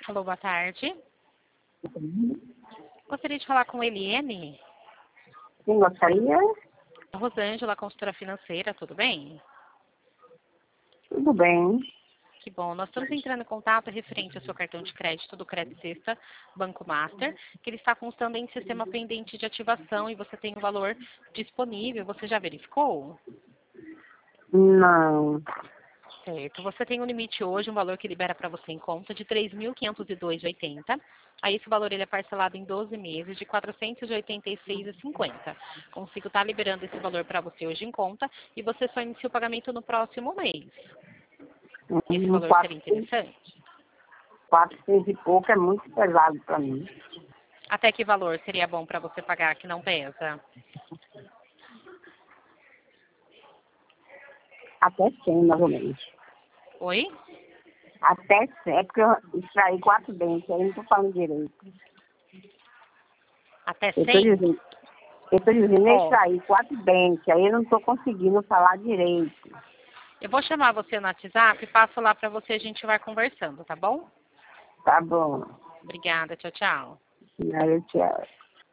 Alô, boa tarde. Gostaria de falar com Eliane. Sim, gostaria? Rosângela, consultora financeira, tudo bem? Tudo bem. Que bom. Nós estamos entrando em contato referente ao seu cartão de crédito do Credit Sexta Banco Master, que ele está constando em sistema pendente de ativação e você tem o valor disponível. Você já verificou? Não. Certo. Você tem um limite hoje, um valor que libera para você em conta de R$ 3.502,80. Aí esse valor ele é parcelado em 12 meses de R$ 486,50. Consigo estar liberando esse valor para você hoje em conta e você só inicia o pagamento no próximo mês. Esse valor seria interessante? 400 e pouco é muito pesado para mim. Até que valor seria bom para você pagar que não pesa? Até 100, mais ou menos. Oi? Até 100, é porque eu extraí 4 dentes, aí não estou falando direito. Até Eu 100? estou dizendo, eu Ó, extraí 4 dentes, aí eu não estou conseguindo falar direito. eu vou chamar você no WhatsApp e passo lá para você, a gente vai conversando, tá bom? Tá bom. Obrigada, tchau, tchau. Tchau.